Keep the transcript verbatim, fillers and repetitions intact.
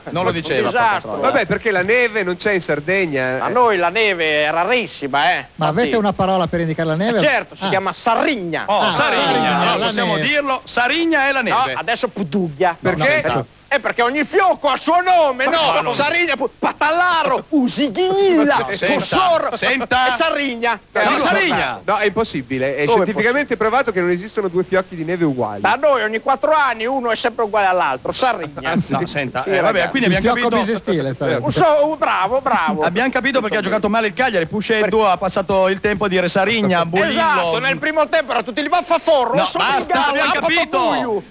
Non lo diceva. Un disastro. Vabbè, perché la neve non c'è in Sardegna. A noi la neve è rarissima, eh. Ma avete una parola per indicare la neve? Eh, certo, si Ah. chiama sarigna. Oh, Ah, Sarigna, Sarigna, allora la possiamo neve. dirlo, Sarigna è la No, neve. adesso Puduglia. Perché? No, no, Eh, perché ogni fiocco ha il suo nome, no? no, no. Sarigna, pu- Patallaro, Usighignilla, No, senta, Fossor senta. e Sarigna. No, Eh, Sarigna. No, è impossibile. È Come scientificamente provato che non esistono due fiocchi di neve uguali. Da noi ogni quattro anni uno è sempre uguale all'altro, Sarigna. No, senta, Sì, eh, vabbè, ragazzi. quindi Il abbiamo fiocco capito. bisestile. sarebbe. Un so- un bravo, bravo. Abbiamo capito perché ha giocato male il Cagliari. Pusceddu ha passato il tempo a dire Sarigna, Bolillo. Esatto, nel primo tempo era tutti lì, vaffa forro, No, sono basta, in galla, abbiamo a capito. Potobuio.